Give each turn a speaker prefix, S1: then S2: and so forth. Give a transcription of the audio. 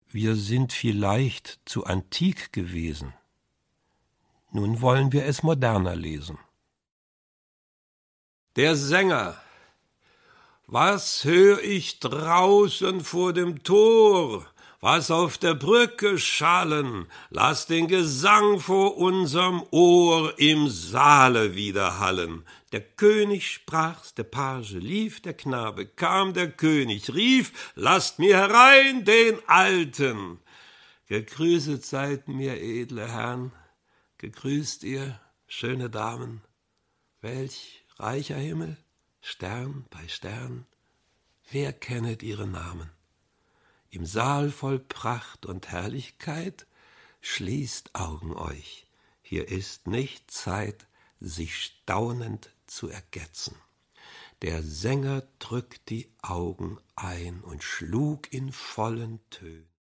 S1: Wir sind vielleicht zu antik gewesen. Nun wollen wir es moderner lesen. Der Sänger. Was hör ich draußen vor dem Tor? Was auf der Brücke schallen? Lass den Gesang vor unserem Ohr im Saale widerhallen. Der König sprach's, der Page lief, der Knabe kam, der König rief, lasst mir herein den Alten. Gegrüßet seid mir, edle Herren, gegrüßt ihr, schöne Damen. Welch reicher Himmel, Stern bei Stern, wer kennet ihre Namen? Im Saal voll Pracht und Herrlichkeit, schließt Augen euch, hier ist nicht Zeit, sich staunend zu ergetzen. Der Sänger drückt die Augen ein und schlug in vollen Tönen.